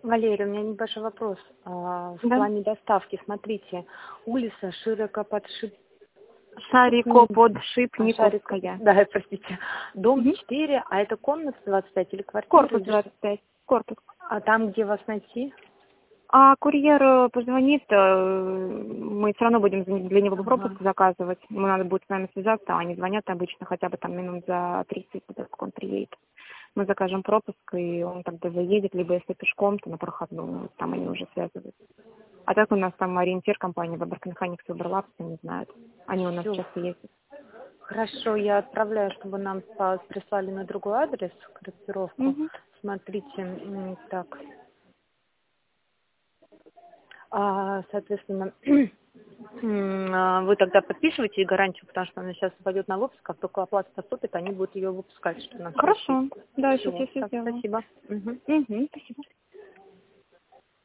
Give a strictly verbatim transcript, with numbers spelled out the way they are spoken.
Валерия, у меня небольшой вопрос. А, В Да. плане доставки, смотрите, улица Широкоподшип... а, Шарик... Шарико-Подшипниковская. Да, простите. Дом Мгм. четыре, а это комната двадцать пять или квартира? Корпус Или что? двадцать пять. Корпус. А там, где вас найти? А курьер э, позвонит, э, мы все равно будем за- для него пропуск Ага. заказывать. Ему надо будет с нами связаться, а они звонят обычно хотя бы там минут за тридцать, как он приедет. Мы закажем пропуск, и он тогда заедет, либо если пешком, то на проходную, там они уже связываются. А так у нас там ориентир компании Бабарка Механикс и Уберлапс, они знают. Они у нас Все. часто ездят. Хорошо, я отправляю, чтобы нам по- прислали на другой адрес корректировку. Мгм. Смотрите, м, так, а, соответственно, м, а, вы тогда подписываете гарантию, потому что она сейчас пойдет на выпуск, как только оплата поступит, они будут ее выпускать, что нам Хорошо. Да, сейчас все. я все Так, сделаю. спасибо. Мгм. Угу, спасибо.